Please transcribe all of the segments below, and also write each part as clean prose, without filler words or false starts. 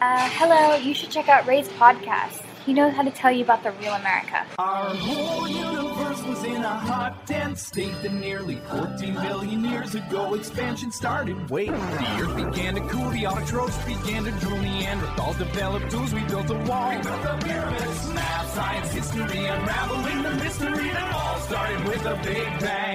Hello, you should check out Ray's podcast. He knows how to tell you about the real America. Our whole universe was in a hot, dense state that nearly 14 billion years ago expansion started. Wait, the earth began to cool, the autotrophs began to drool, Neanderthals developed tools, we built a wall. We built the pyramids, math, science, history, unraveling the mystery that all started with a big bang.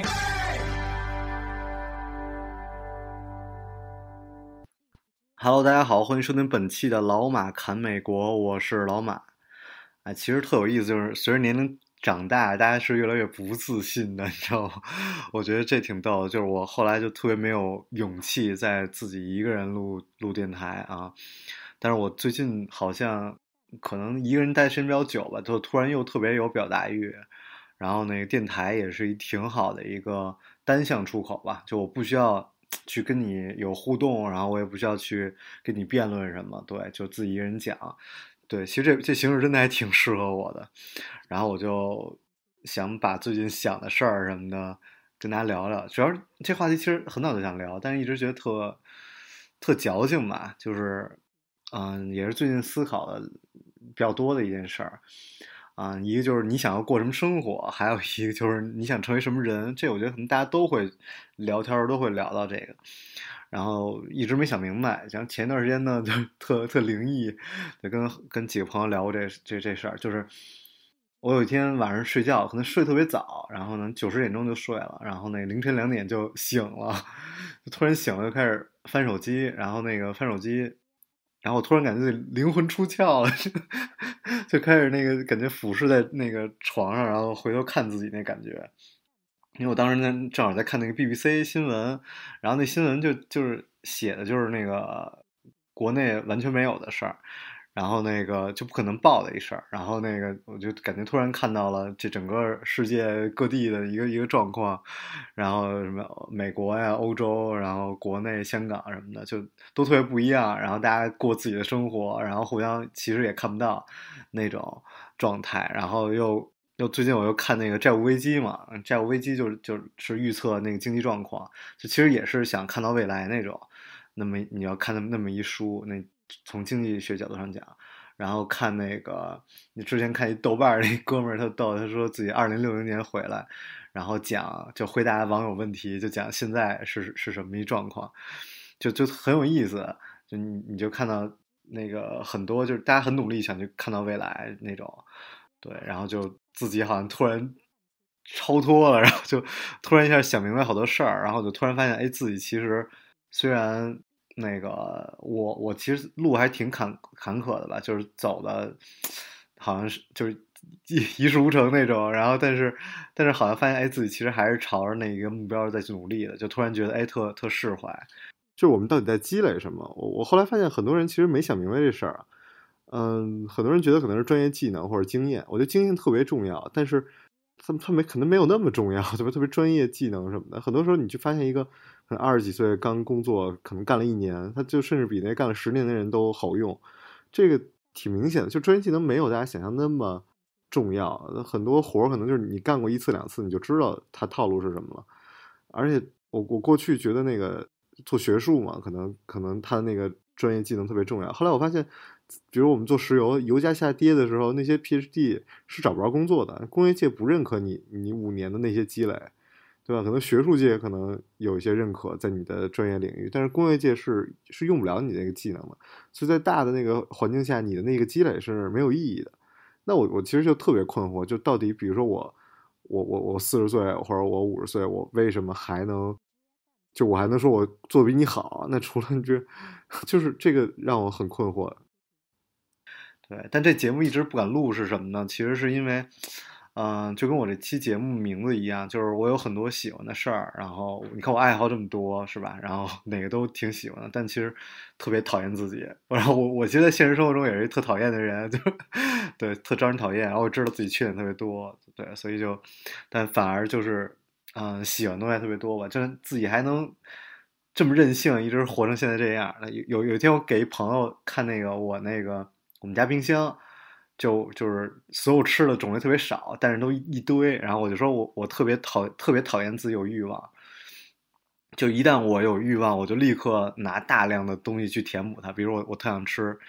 Hello， 大家好，欢迎收听本期的老马侃美国，我是老马。其实特有意思，就是随着年龄长大，大家是越来越不自信的，你知道吗？我觉得这挺逗的，就是我后来就特别没有勇气在自己一个人录电台啊。但是我最近好像可能一个人待时间比较久吧，就突然又特别有表达欲。然后那个电台也是挺好的一个单向出口吧，就我不需要去跟你有互动，然后我也不需要去跟你辩论什么，对，就自己一个人讲。对，其实这形式真的还挺适合我的。然后我就想把最近想的事儿什么的跟大家聊聊。主要是这话题其实很早就想聊，但是一直觉得特矫情吧，就是也是最近思考的比较多的一件事儿。一个就是你想要过什么生活，还有一个就是你想成为什么人。这我觉得可能大家都会聊天都会聊到这个，然后一直没想明白。像前段时间呢，就特灵异，就跟几个朋友聊过这事儿。就是我有一天晚上睡觉，可能睡特别早，然后呢9、10点钟就睡了，然后那凌晨2点就醒了，就突然醒了，就开始翻手机，然后那个翻手机。然后我突然感觉自己灵魂出窍了，就开始那个感觉俯视在那个床上，然后回头看自己那感觉。因为我当时正好在看那个 BBC 新闻，然后那新闻就是写的就是那个国内完全没有的事儿，然后那个就不可能报的一事儿，然后那个我就感觉突然看到了这整个世界各地的一个状况，然后什么美国呀、欧洲，然后国内、香港什么的，就都特别不一样。然后大家过自己的生活，然后互相其实也看不到那种状态。然后又最近我又看那个债务危机嘛，债务危机就是预测那个经济状况，就其实也是想看到未来那种。那么你要看那么一书，那从经济学角度上讲。然后看那个，你之前看一豆瓣那哥们儿特逗，他说自己2060年回来，然后就回答网友问题，就讲现在是什么一状况，就很有意思。就你就看到那个很多就是大家很努力想去看到未来那种，对，然后就自己好像突然超脱了，然后就突然一下想明白好多事儿，然后就突然发现，哎，自己其实虽然那个我其实路还挺坎坷的吧，就是走的好像是就是一事无成那种，然后但是好像发现，哎，自己其实还是朝着那个目标在去努力的，就突然觉得，哎，特释怀。就是我们到底在积累什么？我后来发现很多人其实没想明白这事儿啊。很多人觉得可能是专业技能或者经验，我觉得经验特别重要，但是他可能没有那么重要，特别专业技能什么的。很多时候你去发现一个可能20几岁刚工作，可能干了1年，他就甚至比那干了10年的人都好用。这个挺明显的，就专业技能没有大家想象那么重要。很多活可能就是你干过1次2次，你就知道它套路是什么了。而且我过去觉得那个做学术嘛，可能他那个专业技能特别重要。后来我发现，比如我们做石油，油价下跌的时候，那些 PhD 是找不着工作的，工业界不认可你5年的那些积累，对吧？可能学术界可能有一些认可在你的专业领域，但是工业界是用不了你那个技能的。所以在大的那个环境下，你的那个积累是没有意义的。那我其实就特别困惑，就到底比如说我40岁或者我50岁，我为什么我还能说我做得比你好？那除了就是这个让我很困惑。对，但这节目一直不敢录是什么呢？其实是因为，就跟我这期节目名字一样，就是我有很多喜欢的事儿，然后你看我爱好这么多，是吧？然后哪个都挺喜欢的，但其实特别讨厌自己。然后我其实在现实生活中也是一特讨厌的人，就对，特招人讨厌。然后我知道自己缺点特别多，对，所以但反而就是。喜欢东西还特别多吧，就是自己还能这么任性，一直活成现在这样。有一天我给一朋友看我们家冰箱，就是所有吃的种类特别少，但是都一堆。然后我就说我特别讨厌自己有欲望，就一旦我有欲望，我就立刻拿大量的东西去填补它。比如我特想吃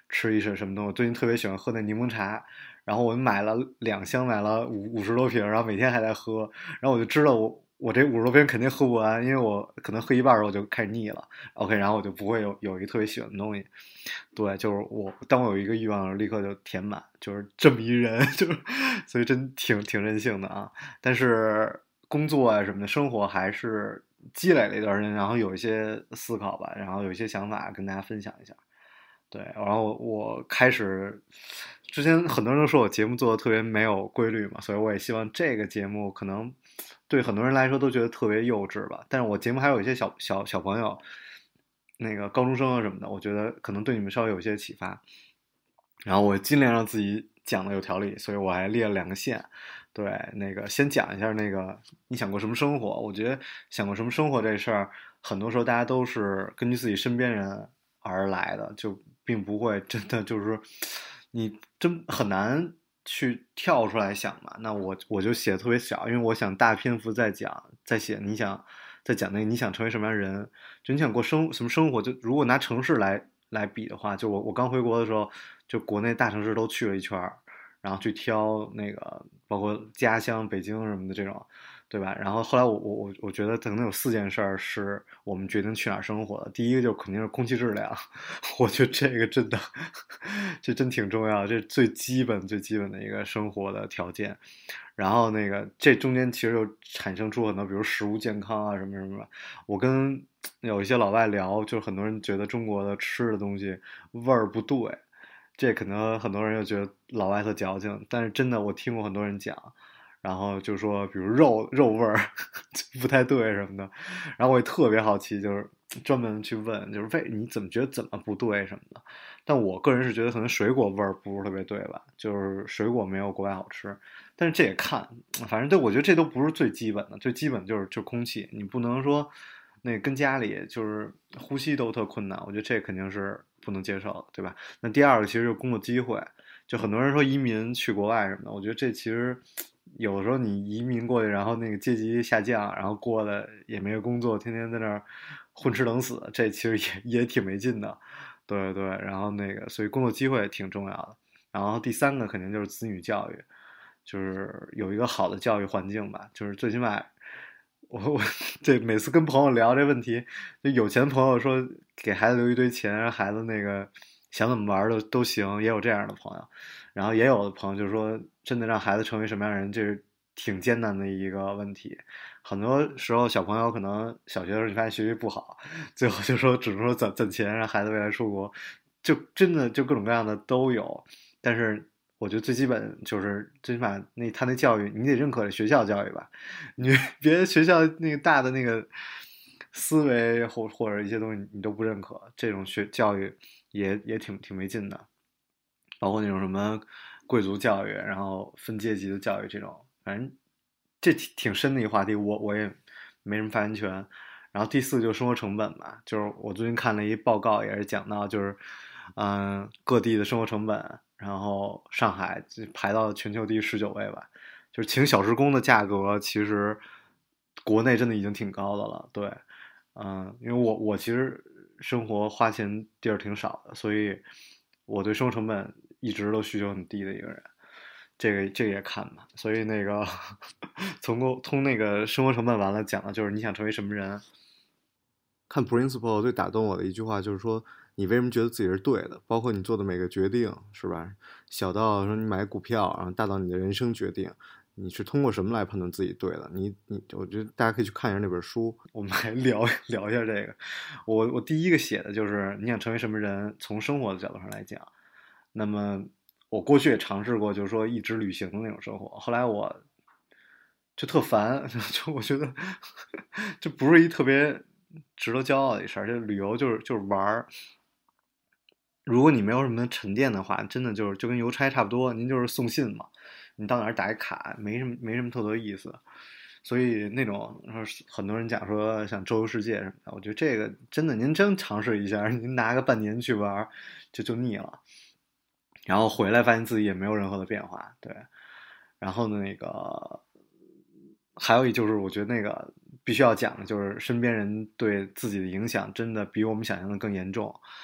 吃一什么东西。我最近特别喜欢喝那柠檬茶，然后我买了2箱，买了50多瓶，然后每天还在喝，然后我就知道我这50多瓶肯定喝不完，因为我可能喝一半儿我就开始腻了。OK，然后我就不会有一个特别喜欢的东西。对，就是当我有一个欲望，立刻就填满，就是这么一人，就是所以真挺任性的啊。但是工作啊什么的，生活还是积累了一段时间，然后有一些思考吧，然后有一些想法跟大家分享一下。对，然后我开始之前很多人都说我节目做的特别没有规律嘛，所以我也希望这个节目可能对很多人来说都觉得特别幼稚吧。但是我节目还有一些小朋友，那个高中生啊什么的，我觉得可能对你们稍微有一些启发。然后我尽量让自己讲的有条理，所以我还列了2个线。对，那个先讲一下那个你想过什么生活？我觉得想过什么生活这事儿，很多时候大家都是根据自己身边人而来的，就并不会真的就是你真很难去跳出来想嘛。那我就写的特别小，因为我想大篇幅在写你想在讲那个你想成为什么样的人，就你想过什么生活。就如果拿城市来比的话，就我刚回国的时候，就国内大城市都去了一圈儿，然后去挑那个包括家乡北京什么的这种，对吧？然后后来我觉得可能有4件事儿是我们决定去哪儿生活的。第一个就肯定是空气质量，我觉得这个真的这真挺重要，这是最基本的一个生活的条件。然后那个这中间其实又产生出很多，比如食物健康啊什么什么。我跟有一些老外聊，就是很多人觉得中国的吃的东西味儿不对，这可能很多人又觉得老外特矫情，但是真的我听过很多人讲，然后就说比如肉味儿不太对什么的，然后我也特别好奇，就是专门去问，就是你怎么觉得怎么不对什么的。但我个人是觉得可能水果味儿不是特别对吧，就是水果没有国外好吃。但是这也看，反正对我觉得这都不是最基本的，最基本就是空气，你不能说那跟家里就是呼吸都特困难，我觉得这肯定是不能接受的，对吧？那第二个其实就是工作机会，就很多人说移民去国外什么的，我觉得这其实有的时候你移民过去，然后那个阶级下降，然后过得也没有工作，天天在那儿混吃等死，这其实也挺没劲的。对对，然后那个所以工作机会挺重要的。然后第三个肯定就是子女教育，就是有一个好的教育环境吧，就是最起码我这每次跟朋友聊这问题，就有钱朋友说给孩子留一堆钱，让孩子那个想怎么玩都行，也有这样的朋友。然后也有的朋友就说，真的让孩子成为什么样的人，这是挺艰难的一个问题。很多时候小朋友可能小学的时候你发现学习不好，最后就说只能说攒钱让孩子未来出国，就真的就各种各样的都有。但是我觉得最基本就是最起码他那教育你得认可学校教育吧，你别学校那个大的那个思维或者一些东西你都不认可，这种教育也挺没劲的。包括那种什么贵族教育，然后分阶级的教育这种，反正这挺深的一个话题，我也没什么发言权。然后第四就是生活成本吧，就是我最近看了一报告，也是讲到就是各地的生活成本，然后上海排到全球第19位吧，就是请小时工的价格其实国内真的已经挺高的了，对。因为我其实生活花钱地儿挺少的，所以我对生活成本一直都需求很低的一个人。这个也看吧，所以那个从那个生活成本完了讲的就是你想成为什么人。看 Principle 最打动我的一句话就是说，你为什么觉得自己是对的？包括你做的每个决定，是吧？小到说你买股票，然后大到你的人生决定，你是通过什么来判断自己对的？我觉得大家可以去看一下那本书。我们来聊一下这个。我第一个写的就是你想成为什么人，从生活的角度上来讲。那么我过去也尝试过，就是说一直旅行的那种生活，后来我就特烦，就我觉得这不是一特别值得骄傲的一事儿，这旅游就是玩儿。如果你没有什么沉淀的话，真的就跟邮差差不多，您就是送信嘛，你到哪儿打一卡，没什么特多意思。所以那种很多人讲说想周游世界什么的，我觉得这个真的您真尝试一下，您拿个半年去玩就腻了，然后回来发现自己也没有任何的变化，对。然后呢，那个还有就是我觉得那个必须要讲的就是身边人对自己的影响真的比我们想象的更严重。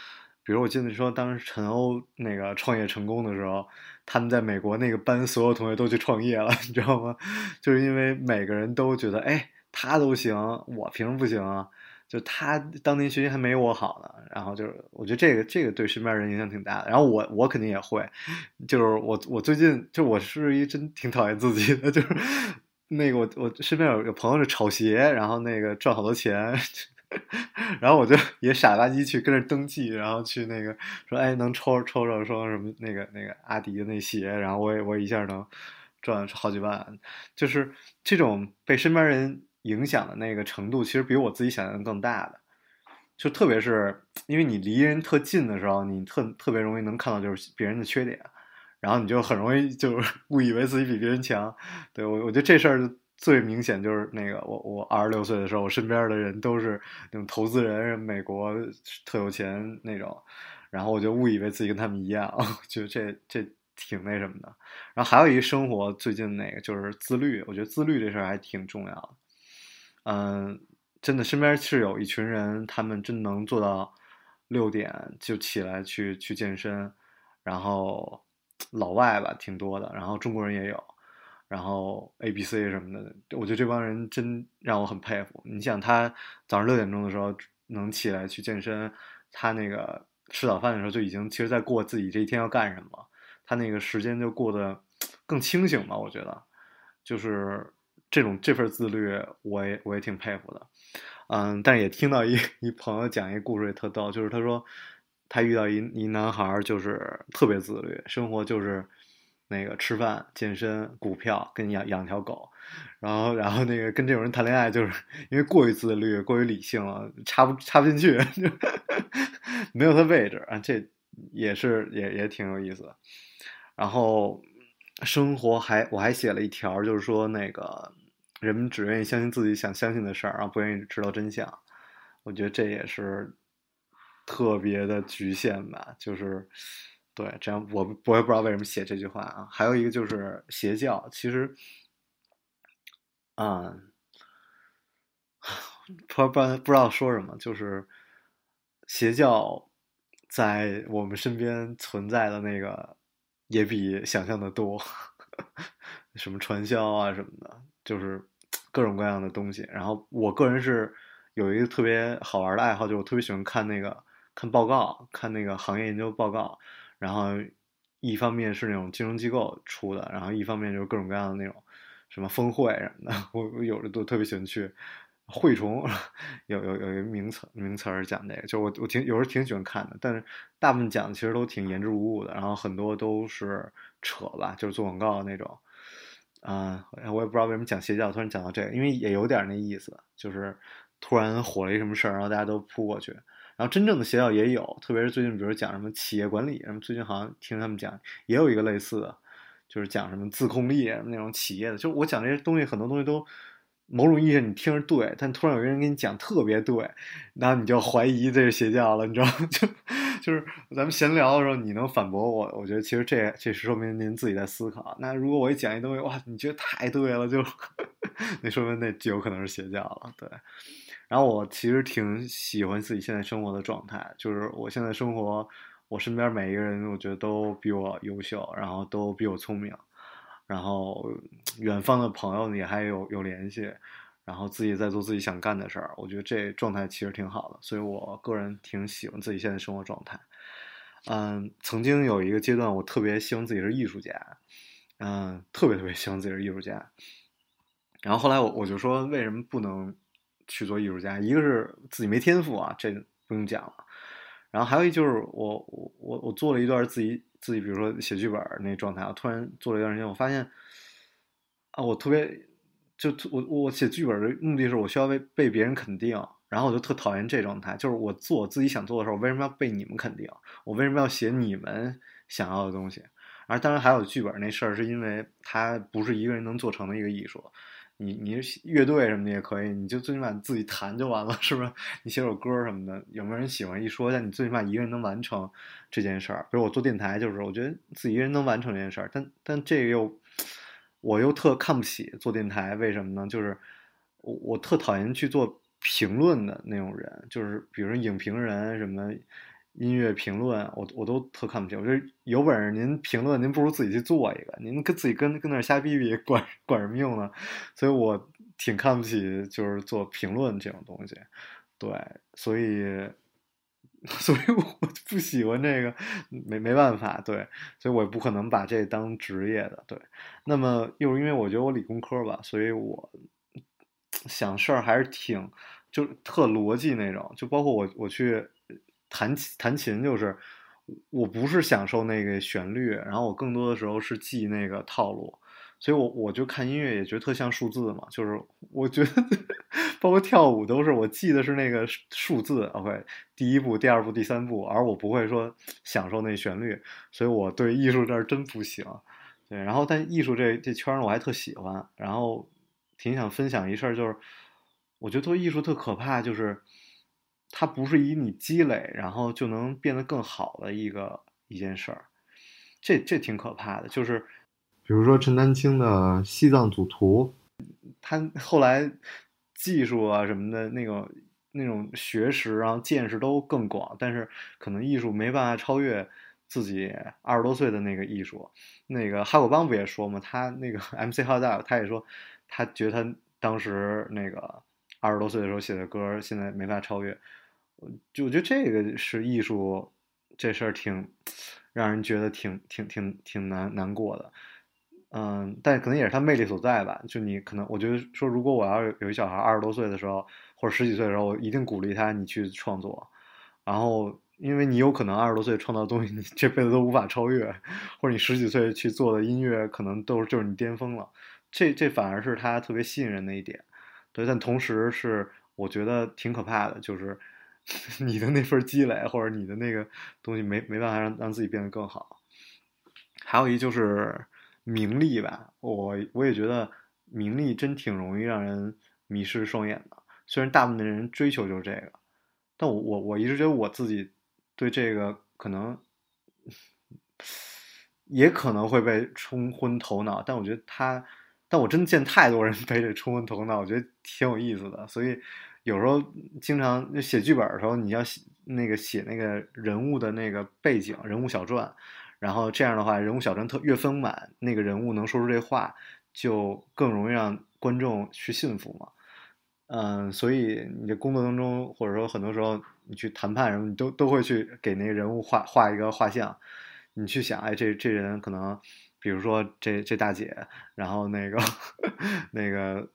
比如我记得说当时陈欧那个创业成功的时候，他们在美国那个班所有同学都去创业了，你知道吗？就是因为每个人都觉得，哎，他都行，我凭什么不行啊？就他当年学习还没我好呢，然后就是我觉得这个对身边人影响挺大的。然后我肯定也会，就是我最近就我是一真挺讨厌自己的，就是那个我身边有朋友是炒鞋，然后那个赚好多钱。然后我就也傻吧唧去跟着登记，然后去那个说，哎，能抽着双什么那个阿迪的那鞋，然后我一下能赚好几万，就是这种被身边人影响的那个程度，其实比我自己想象的更大的。就特别是因为你离人特近的时候，你特别容易能看到就是别人的缺点，然后你就很容易就是误以为自己比别人强。对，我觉得这事儿最明显就是那个我26岁的时候，我身边的人都是那种投资人，美国特有钱那种，然后我就误以为自己跟他们一样，觉得这挺那什么的。然后还有一个生活最近那个就是自律，我觉得自律这事儿还挺重要的。嗯，真的身边是有一群人，他们真能做到6点就起来去健身，然后老外吧挺多的，然后中国人也有，然后 ABC 什么的，我觉得这帮人真让我很佩服。你想他早上6点钟的时候能起来去健身，他那个吃早饭的时候就已经其实在过自己这一天要干什么，他那个时间就过得更清醒吧，我觉得。就是这份自律，我也挺佩服的。但是也听到一朋友讲一个故事也特逗，就是他说他遇到一男孩，就是特别自律，生活就是那个吃饭、健身、股票跟养条狗，然后那个跟这种人谈恋爱，就是因为过于自律、过于理性了，插不进去，就没有他位置啊，这也挺有意思的。然后生活我还写了一条，就是说那个人们只愿意相信自己想相信的事儿，然后不愿意知道真相。我觉得这也是特别的局限吧，就是对这样我也不知道为什么写这句话啊。还有一个就是邪教，其实啊、不知道说什么，就是邪教在我们身边存在的那个也比想象的多，什么传销啊什么的，就是各种各样的东西。然后我个人是有一个特别好玩的爱好，就是我特别喜欢看报告，看那个行业研究报告，然后一方面是那种金融机构出的，然后一方面就是各种各样的那种什么峰会什么的，我有的都特别喜欢去。蛔虫有一个名词儿讲这个，就我有时候挺喜欢看的，但是大部分讲的其实都挺言之无物的，然后很多都是扯吧，就是做广告的那种。我也不知道为什么讲邪教，突然讲到这个，因为也有点那意思，就是突然火了一什么事儿，然后大家都扑过去。然后真正的邪教也有，特别是最近，比如讲什么企业管理，什么最近好像听他们讲，也有一个类似的，就是讲什么自控力那种企业的。就我讲这些东西，很多东西都某种意义上你听着对，但突然有一个人跟你讲特别对，然后你就怀疑这是邪教了，你知道吗？就是咱们闲聊的时候，你能反驳我，我觉得其实这说明您自己在思考。那如果我一讲一东西，哇，你觉得太对了，就那说明那有可能是邪教了，对。然后我其实挺喜欢自己现在生活的状态，就是我现在生活，我身边每一个人，我觉得都比我优秀，然后都比我聪明，然后远方的朋友也还有联系，然后自己在做自己想干的事儿，我觉得这状态其实挺好的，所以我个人挺喜欢自己现在生活状态。曾经有一个阶段，我特别希望自己是艺术家，特别特别希望自己是艺术家。然后后来我就说，为什么不能去做艺术家？一个是自己没天赋啊，这不用讲了。然后还有一就是我做了一段自己，比如说写剧本那状态，我突然做了一段时间，我发现啊，我特别我写剧本的目的是我需要被别人肯定，然后我就特讨厌这状态，就是我做我自己想做的时候，我为什么要被你们肯定？我为什么要写你们想要的东西？而当然还有剧本那事儿，是因为它不是一个人能做成的一个艺术。你乐队什么的也可以，你就最起码自己弹就完了，是不是？你写首歌什么的，有没有人喜欢一说，但你最起码一个人能完成这件事儿。比如我做电台，就是我觉得自己一个人能完成这件事儿，但这个我又特看不起做电台，为什么呢？就是我特讨厌去做评论的那种人，就是比如说影评人什么， 音乐评论，我都特看不起。我觉得有本事您评论，您不如自己去做一个，您自己跟那儿瞎逼逼，管什么用呢？所以我挺看不起就是做评论这种东西。对，所以我不喜欢这个，没办法，对，所以我也不可能把这当职业的，对。那么又是因为我觉得我理工科吧，所以我想事儿还是就特逻辑那种，就包括我去弹琴，就是我不是享受那个旋律，然后我更多的时候是记那个套路。所以我就看音乐也觉得特像数字嘛，就是我觉得包括跳舞都是我记的是那个数字，OK，第一步、第二步、第三步，而我不会说享受那旋律，所以我对艺术这儿真不行。对，然后但艺术这圈儿我还特喜欢，然后挺想分享一事儿，就是我觉得做艺术特可怕，就是它不是以你积累然后就能变得更好的一件事儿，这挺可怕的，就是比如说陈丹青的《西藏组图》，他后来技术啊什么的那种学识，然后见识都更广，但是可能艺术没办法超越自己20多岁的那个艺术。那个哈狗帮不也说嘛，他那个 MC 哈大他也说，他觉得他当时那个20多岁的时候写的歌，现在没法超越。我觉得这个是艺术这事儿挺让人觉得挺难过的。但可能也是他魅力所在吧。就你可能，我觉得说，如果我要有一小孩20多岁的时候，或者十几岁的时候，我一定鼓励他你去创作。然后，因为你有可能20多岁创造的东西，你这辈子都无法超越，或者你十几岁去做的音乐，可能就是你巅峰了。这反而是他特别吸引人的一点。对，但同时是我觉得挺可怕的，就是你的那份积累或者你的那个东西没办法让自己变得更好。还有就是名利吧，我也觉得名利真挺容易让人迷失双眼的。虽然大部分的人追求就是这个，但我一直觉得我自己对这个可能也可能会被冲昏头脑，但我觉得但我真见太多人被这冲昏头脑，我觉得挺有意思的。所以有时候经常写剧本的时候，你要写那个人物的那个背景、人物小传，然后这样的话，人物小传越丰满，那个人物能说出这话，就更容易让观众去信服嘛。所以你的工作当中，或者说很多时候你去谈判什么，你都会去给那个人物画一个画像，你去想，哎，这人可能，比如说这大姐，然后那个那个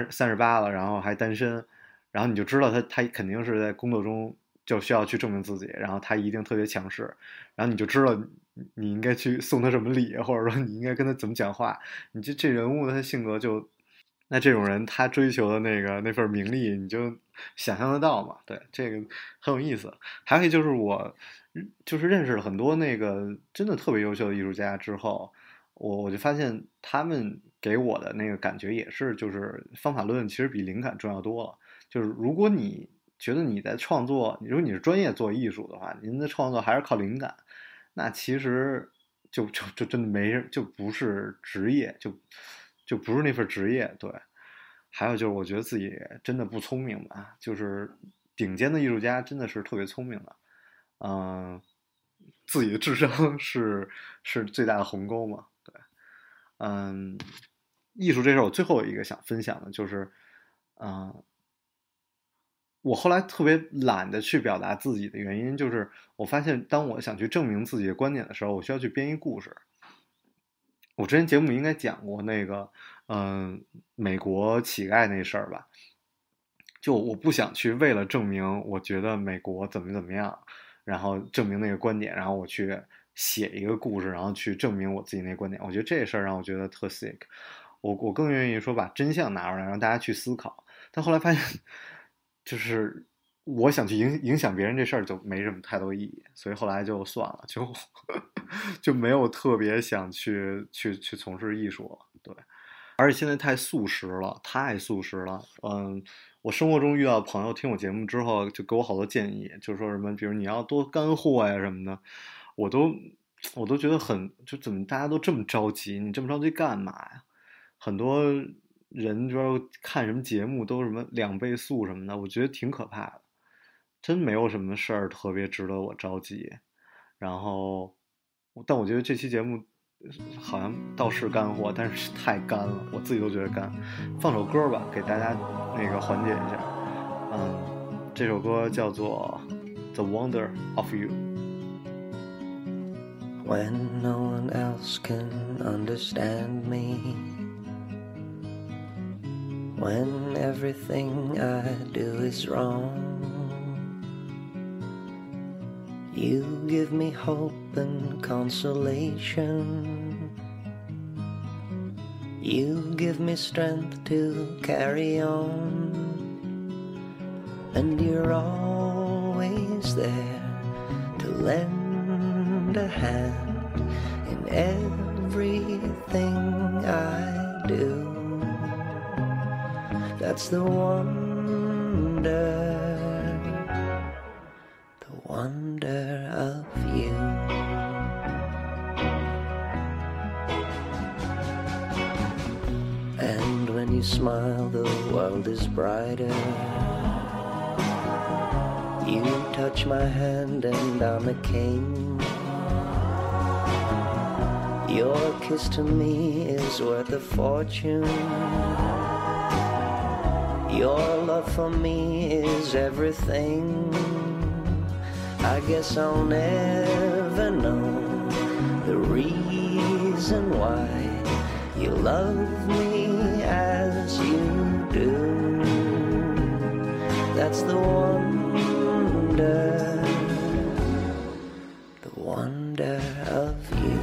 38了，然后还单身，然后你就知道他肯定是在工作中就需要去证明自己，然后他一定特别强势，然后你就知道你应该去送他什么礼，或者说你应该跟他怎么讲话，你这人物他性格就。那这种人他追求的那份名利，你就想象得到嘛？对，这个很有意思。还有就是我就是认识了很多那个真的特别优秀的艺术家之后，我就发现他们给我的那个感觉也是，就是方法论其实比灵感重要多了。就是如果你觉得你在创作，如果你是专业做艺术的话，您的创作还是靠灵感，那其实就真的就不是职业，就不是那份职业。对，还有就是我觉得自己真的不聪明吧，就是顶尖的艺术家真的是特别聪明的，嗯、自己的智商是最大的鸿沟嘛。对，嗯，艺术这事儿我最后一个想分享的就是，嗯、我后来特别懒得去表达自己的原因，就是我发现当我想去证明自己的观点的时候，我需要去编一故事。我之前节目应该讲过那个，美国乞丐那事儿吧。就我不想去为了证明我觉得美国怎么样，然后证明那个观点，然后我去写一个故事，然后去证明我自己那个观点。我觉得这事儿让我觉得特 sick。我更愿意说把真相拿出来，让大家去思考。但后来发现，就是我想去影响别人这事儿就没什么太多意义，所以后来就算了，就没有特别想去从事艺术了。对。而且现在太速食了，太速食了。我生活中遇到的朋友听我节目之后，就给我好多建议，就说什么，比如你要多干货呀什么的，我都我都觉得就怎么大家都这么着急？你这么着急干嘛呀？很多人说看什么节目都什么2倍速什么的，我觉得挺可怕的。 真没有什么事儿特别值得我着急。然后，但我觉得这期节目好像倒是干货，但是太干了，我自己都觉得干。放首歌吧，给大家那个缓解一下。这首歌叫做《The Wonder of You》。 When no one else can understand me, when everything I do is wrong, you give me hope and consolation. You give me strength to carry on, and you're always there to lend a hand in everything I do. That's the wonder of you. And when you smile, the world is brighter. You touch my hand and I'm a king. Your kiss to me is worth a fortune. Your love for me is everything. I guess I'll never know the reason why you love me as you do. That's the wonder of you.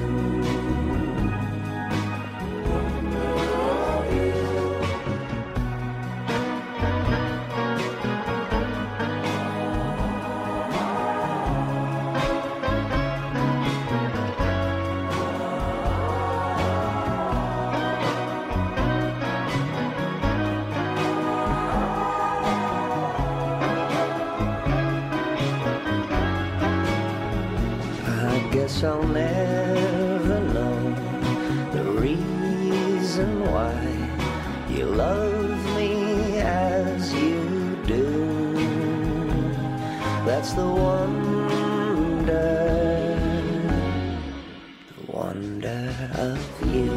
I'll never know the reason why you love me as you do. That's the wonder of you.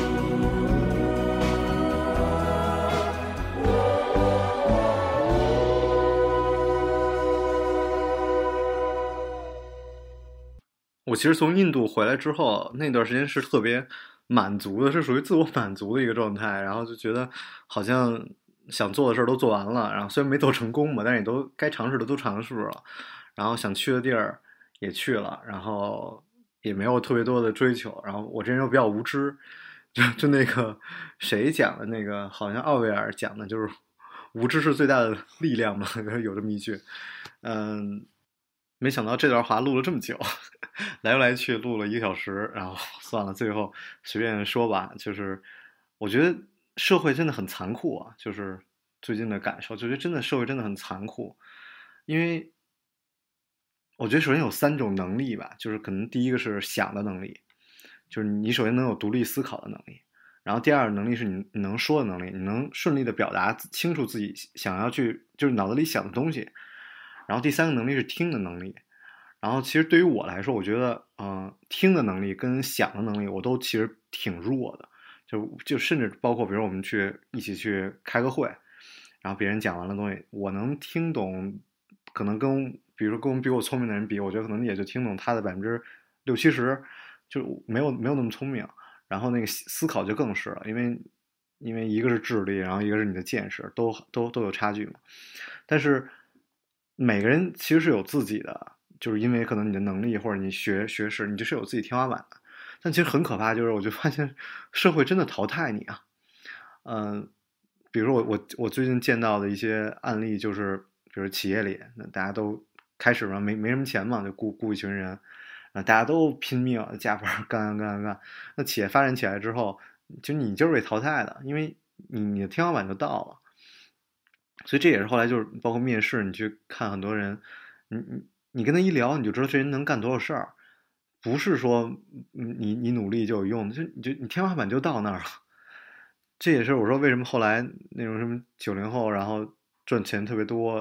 我其实从印度回来之后，那段时间是特别满足的，是属于自我满足的一个状态，然后就觉得好像想做的事儿都做完了，然后虽然没做成功嘛，但是也都该尝试的都尝试了，然后想去的地儿也去了，然后也没有特别多的追求，然后我这人又比较无知，就那个谁讲的那个，好像奥威尔讲的，就是无知是最大的力量嘛，有这么一句，没想到这段话录了这么久，来来去录了1个小时，然后算了，最后随便说吧。就是我觉得社会真的很残酷啊，就是最近的感受，就觉得真的社会真的很残酷。因为我觉得首先有3种能力吧，就是可能第一个是想的能力，就是你首先能有独立思考的能力，然后第二个能力是你能说的能力，你能顺利的表达清楚自己想要去就是脑子里想的东西。然后第3个能力是听的能力，然后其实对于我来说，我觉得听的能力跟想的能力我都其实挺弱的，就甚至包括比如我们一起去开个会，然后别人讲完了东西，我能听懂，可能比如说跟比我聪明的人比，我觉得可能也就听懂他的60%-70%，就没有那么聪明。然后那个思考就更是了，因为一个是智力，然后一个是你的见识，都有差距嘛。但是每个人其实是有自己的，就是因为可能你的能力或者你学识，你就是有自己天花板的。但其实很可怕，就是我就发现社会真的淘汰你啊。比如说我最近见到的一些案例，就是比如企业里，那大家都开始嘛没什么钱嘛，就雇一群人，大家都拼命加班干。那企业发展起来之后，就你就是被淘汰的，因为你的天花板就到了。所以这也是后来就是包括面试，你去看很多人，你跟他一聊，你就知道这人能干多少事儿，不是说你努力就有用，你天花板就到那儿了。这也是我说为什么后来那种什么90后，然后赚钱特别多，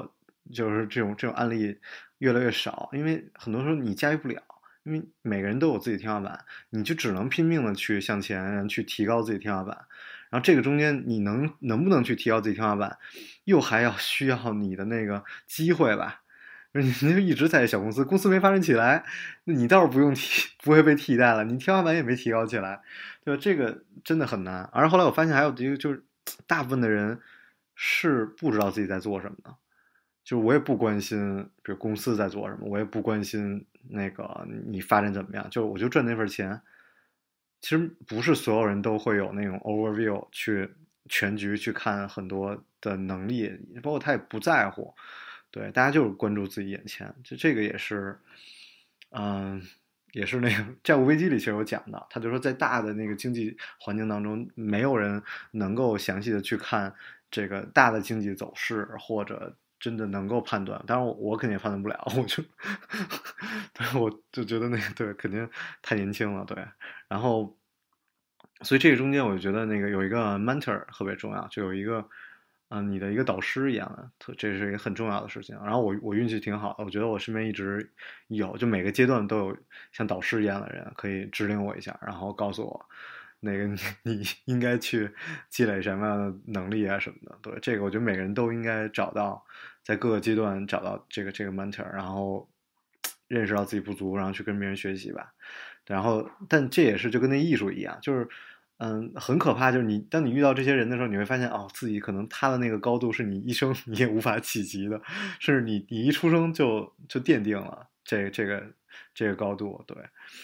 就是这种案例越来越少，因为很多时候你驾驭不了，因为每个人都有自己的天花板，你就只能拼命的去向前，去提高自己天花板。然后这个中间你能不能去提高自己天花板，又还要需要你的那个机会吧。你就一直在小公司，公司没发展起来，那你倒是不会被替代了，你天花板也没提高起来，对吧？这个真的很难。而后来我发现还有一个就是，大部分的人是不知道自己在做什么的，就是我也不关心，比如公司在做什么，我也不关心那个你发展怎么样，就我就赚那份钱。其实不是所有人都会有那种 overview 去全局去看很多的能力，包括他也不在乎。对，大家就是关注自己眼前，这个也是，也是那个债务危机里其实有讲到，他就说在大的那个经济环境当中，没有人能够详细的去看这个大的经济走势，或者真的能够判断。当然我肯定也判断不了，对，我就觉得那个对肯定太年轻了，对，然后。所以这个中间，我就觉得那个有一个 mentor 特别重要，就有一个，你的一个导师一样的，这是一个很重要的事情。然后我运气挺好的，我觉得我身边一直有，就每个阶段都有像导师一样的人可以指领我一下，然后告诉我，那个你应该去积累什么样的能力啊什么的。对，这个我觉得每个人都应该找到，在各个阶段找到这个 mentor，然后认识到自己不足，然后去跟别人学习吧。然后，但这也是就跟那艺术一样，就是，很可怕。就是当你遇到这些人的时候，你会发现，哦，自己可能他的那个高度是你一生你也无法企及的，甚至你一出生就奠定了这个高度。对，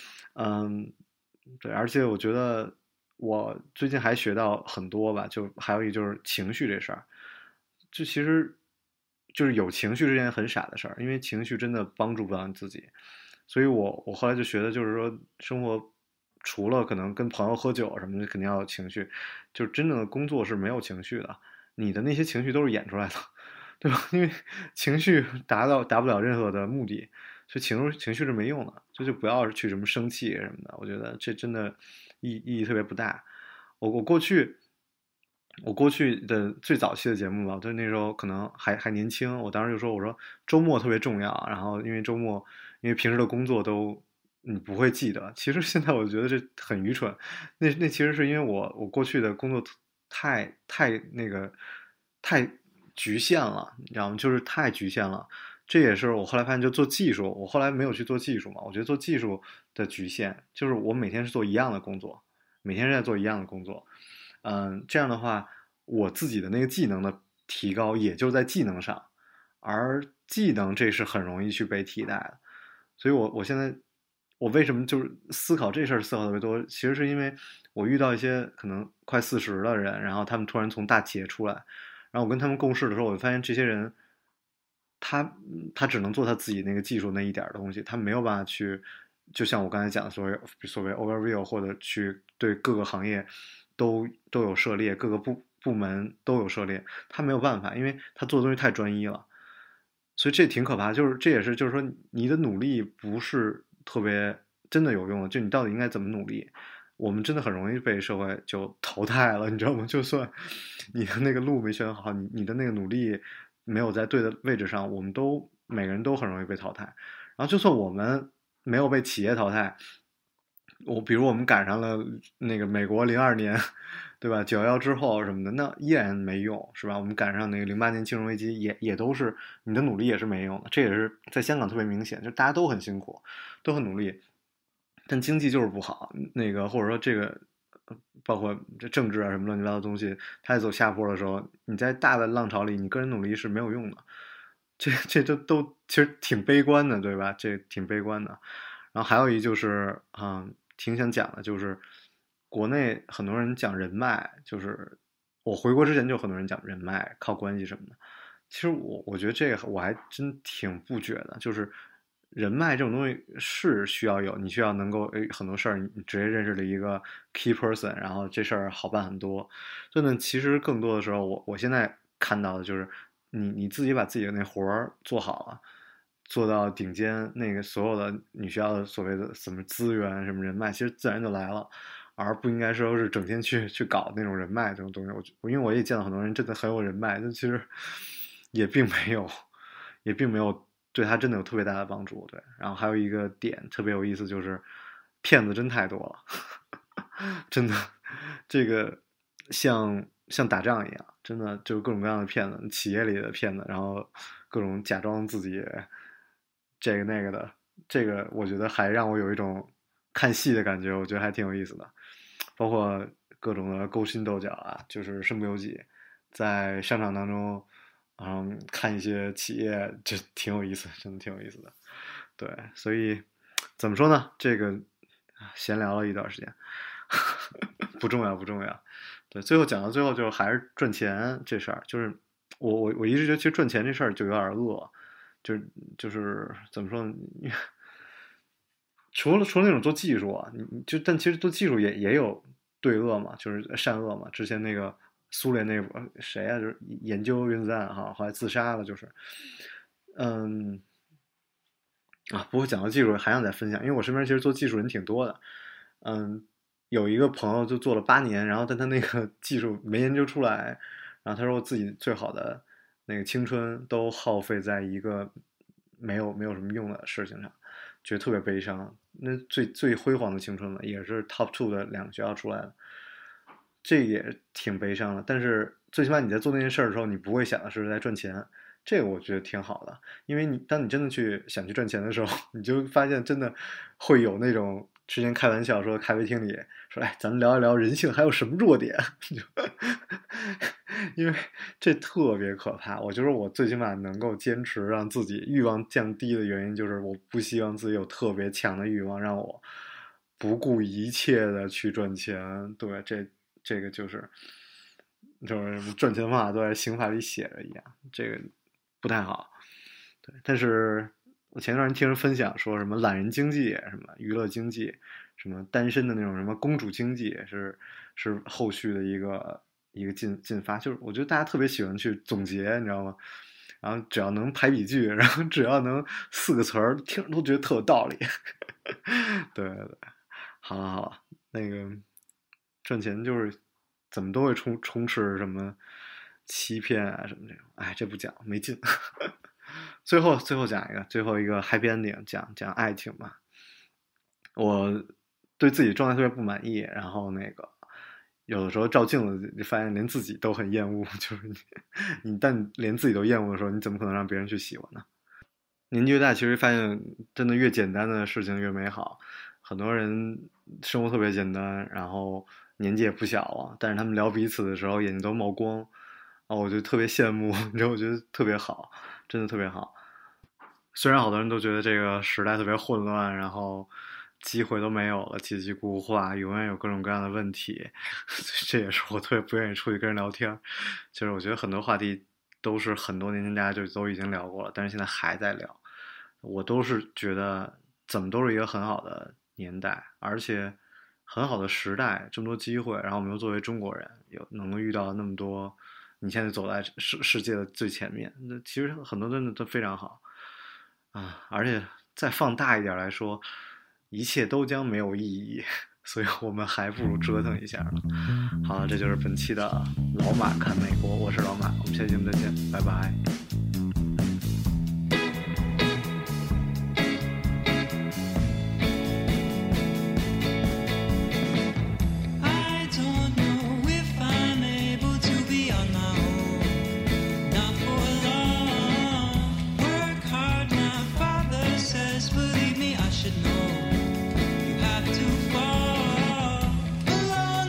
对，而且我觉得我最近还学到很多吧，就还有一个就是情绪这事儿，就其实就是有情绪是件很傻的事儿，因为情绪真的帮助不到你自己。所以我后来就学的就是说，生活除了可能跟朋友喝酒什么的，肯定要有情绪，就是真正的工作是没有情绪的，你的那些情绪都是演出来的，对吧？因为情绪达不了任何的目的，所以情绪是没用的，就不要去什么生气什么的，我觉得这真的意义特别不大。我过去。我过去的最早期的节目吧，就那时候可能还年轻，我当时就说，我说周末特别重要，然后因为周末，因为平时的工作都你不会记得。其实现在我觉得这很愚蠢，那其实是因为我过去的工作太那个太局限了，你知道吗？就是太局限了。这也是我后来发现，就做技术，我后来没有去做技术嘛，我觉得做技术的局限就是我每天是做一样的工作，每天是在做一样的工作。这样的话，我自己的那个技能的提高也就在技能上，而技能这是很容易去被替代的。所以我现在我为什么就是思考这事儿思考特别多，其实是因为我遇到一些可能快40的人，然后他们突然从大企业出来，然后我跟他们共事的时候，我就发现这些人他只能做他自己那个技术那一点东西，他没有办法去，就像我刚才讲的所谓 overview， 或者去对各个行业都有涉猎，各个部门都有涉猎，他没有办法，因为他做的东西太专一了，所以这挺可怕。就是这也是就是说你的努力不是特别真的有用的，就你到底应该怎么努力。我们真的很容易被社会就淘汰了，你知道吗？就算你的那个路没选好，你的那个努力没有在对的位置上，每个人都很容易被淘汰。然后就算我们没有被企业淘汰，比如我们赶上了那个美国02年，对吧？911之后什么的，那依然没用，是吧？我们赶上那个08年金融危机，也都是你的努力也是没用的。这也是在香港特别明显，就大家都很辛苦，都很努力，但经济就是不好，那个或者说这个。包括这政治啊什么乱七八糟的东西，它在走下坡的时候，你在大的浪潮里，你个人努力是没有用的。这都其实挺悲观的，对吧？这挺悲观的。然后还有就是挺想讲的，就是国内很多人讲人脉，就是我回国之前就很多人讲人脉，靠关系什么的。其实我觉得这个我还真挺不觉得，就是人脉这种东西是需要有，你需要能够很多事儿你直接认识了一个 key person，然后这事儿好办很多。真的，其实更多的时候，我现在看到的就是你自己把自己的那活儿做好了，做到顶尖，那个所有的你需要的所谓的什么资源、什么人脉，其实自然就来了，而不应该说是整天去搞那种人脉这种东西。因为我也见到很多人真的很有人脉，但其实也并没有也并没有对他真的有特别大的帮助。对，然后还有一个点特别有意思，就是骗子真太多了，真的，这个像打仗一样，真的就是各种各样的骗子，企业里的骗子，然后各种假装自己这个那个的，这个我觉得还让我有一种看戏的感觉，我觉得还挺有意思的。包括各种的勾心斗角啊，就是身不由己，在商场当中，看一些企业，这挺有意思，真的挺有意思的。对，所以怎么说呢？这个闲聊了一段时间，不重要，不重要。对，最后讲到最后，就还是赚钱这事儿，就是我一直觉得，其实赚钱这事儿就有点恶，就是怎么说呢？除了那种做技术啊，但其实做技术也有对恶嘛，就是善恶嘛。之前那个苏联那个谁啊，就是研究原子弹哈，后来自杀了，就是不过讲到技术还想再分享，因为我身边其实做技术人挺多的，有一个朋友就做了8年，然后但他那个技术没研究出来，然后他说自己最好的那个青春都耗费在一个没有什么用的事情上，觉得特别悲伤。那最辉煌的青春嘛，也是 top 2的2个学校出来的，这也挺悲伤的。但是最起码你在做那件事的时候，你不会想的是在赚钱，这个我觉得挺好的。因为当你真的想去赚钱的时候，你就发现真的会有那种之前开玩笑说咖啡厅里说，咱们聊一聊人性还有什么弱点，因为这特别可怕。我觉得我最起码能够坚持让自己欲望降低的原因，就是我不希望自己有特别强的欲望让我不顾一切的去赚钱。对，这个就是赚钱方法都在刑法里写着一样，这个不太好。对，但是我前段时间听人分享说什么懒人经济，什么娱乐经济，什么单身的那种什么公主经济是后续的一个进发，就是我觉得大家特别喜欢去总结，你知道吗？然后只要能排比句，然后只要能4个词儿，听着都觉得特有道理。对，好了，那个赚钱就是怎么都会充斥什么欺骗啊什么这种，这不讲没劲。最后讲最后一个 happy ending， 讲爱情吧。我对自己状态特别不满意，然后那个有的时候照镜子就发现连自己都很厌恶，就是但连自己都厌恶的时候，你怎么可能让别人去喜欢呢？年纪越大，其实发现真的越简单的事情越美好。很多人生活特别简单，然后年纪也不小啊，但是他们聊彼此的时候眼睛都冒光我就特别羡慕，你知道，我觉得特别好，真的特别好。虽然好多人都觉得这个时代特别混乱，然后机会都没有了，阶级固化，永远有各种各样的问题，这也是我特别不愿意出去跟人聊天。就是我觉得很多话题都是很多年前大家就都已经聊过了，但是现在还在聊。我都是觉得怎么都是一个很好的年代，而且很好的时代，这么多机会，然后我们又作为中国人能够遇到那么多，你现在走在世界的最前面，那其实很多真的都非常好而且再放大一点来说，一切都将没有意义，所以我们还不如折腾一下呢。好了，这就是本期的老马看美国，我是老马，我们下期节目再见，拜拜。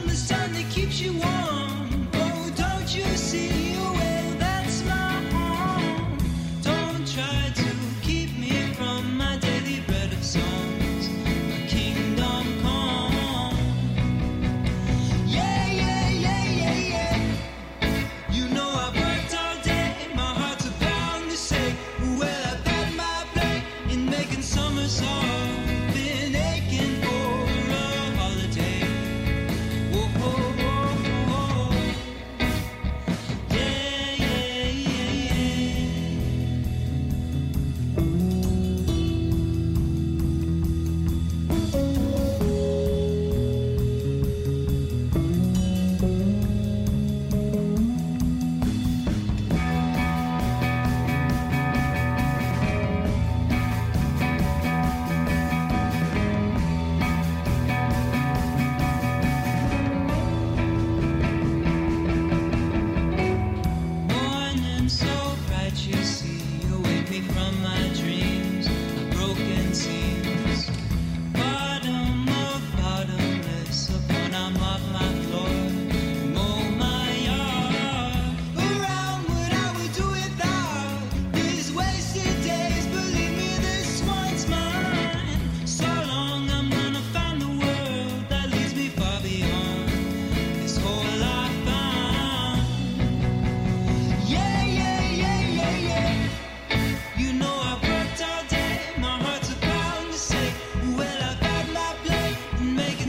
Keeps you warm, oh, don't you see? Well, that's my home.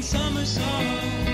summer song.